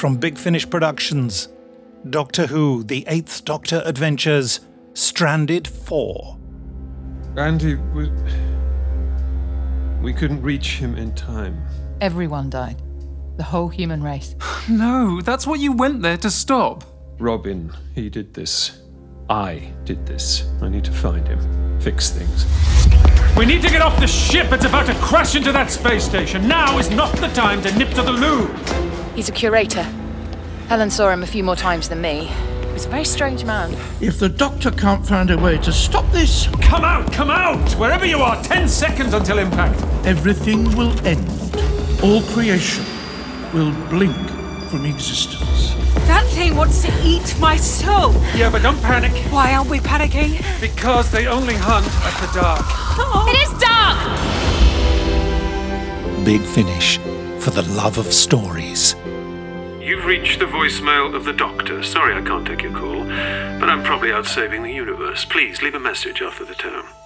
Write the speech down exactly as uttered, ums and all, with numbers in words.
from Big Finish Productions, Doctor Who, The Eighth Doctor Adventures, Stranded four. Andy was... We couldn't reach him in time. Everyone died. The whole human race. No, that's what you went there to stop. Robin, he did this. I did this. I need to find him. Fix things. We need to get off the ship. It's about to crash into that space station. Now is not the time to nip to the loo. He's a curator. Helen saw him a few more times than me. He's a very strange man. If the Doctor can't find a way to stop this... Come out, come out! Wherever you are, ten seconds until impact. Everything will end. All creation will blink from existence. That thing wants to eat my soul. Yeah, but don't panic. Why aren't we panicking? Because they only hunt at the dark. Oh. It is dark! Big Finish, for the love of stories. You've reached the voicemail of the Doctor. Sorry I can't take your call, but I'm probably out saving the universe. Please leave a message after the tone.